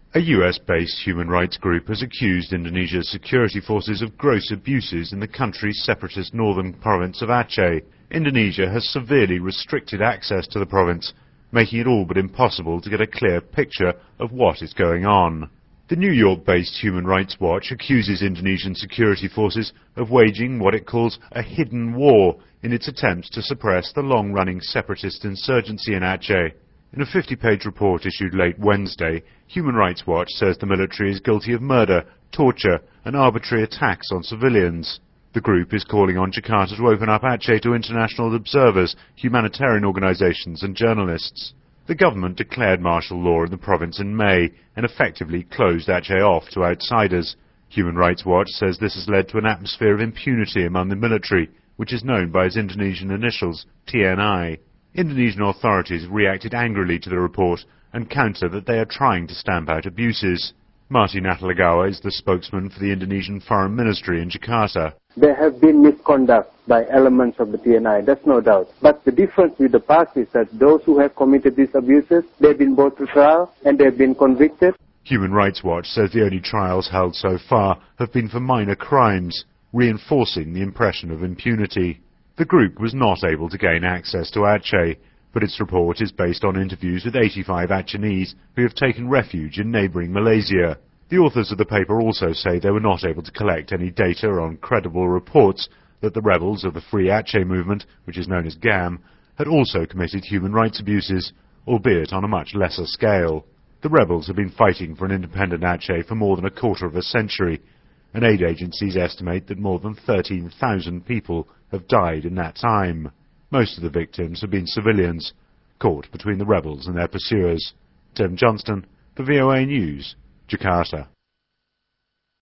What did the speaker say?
A US-based human rights group has accused Indonesia's security forces of gross abuses in the country's separatist northern province of Aceh. Indonesia has severely restricted access to the province, making it all but impossible to get a clear picture of what is going on. The New York-based Human Rights Watch accuses Indonesian security forces of waging what it calls a hidden war in its attempts to suppress the long-running separatist insurgency in Aceh. In a 50-page report issued late Wednesday, Human Rights Watch says the military is guilty of murder, torture and arbitrary attacks on civilians. The group is calling on Jakarta to open up Aceh to international observers, humanitarian organisations and journalists. The government declared martial law in the province in May and effectively closed Aceh off to outsiders. Human Rights Watch says this has led to an atmosphere of impunity among the military, which is known by its Indonesian initials, TNI. Indonesian authorities have reacted angrily to the report and counter that they are trying to stamp out abuses. Marty Natalegawa is the spokesman for the Indonesian Foreign Ministry in Jakarta. There have been misconduct by elements of the TNI, that's no doubt. But the difference with the past is that those who have committed these abuses, they've been brought to trial and they've been convicted. Human Rights Watch says the only trials held so far have been for minor crimes, reinforcing the impression of impunity. The group was not able to gain access to Aceh, but its report is based on interviews with 85 Acehnese who have taken refuge in neighbouring Malaysia. The authors of the paper also say they were not able to collect any data on credible reports that the rebels of the Free Aceh movement, which is known as GAM, had also committed human rights abuses, albeit on a much lesser scale. The rebels have been fighting for an independent Aceh for more than a quarter of a century, and aid agencies estimate that more than 13,000 people have died in that time. Most of the victims have been civilians, caught between the rebels and their pursuers. Tim Johnston, for VOA News, Jakarta.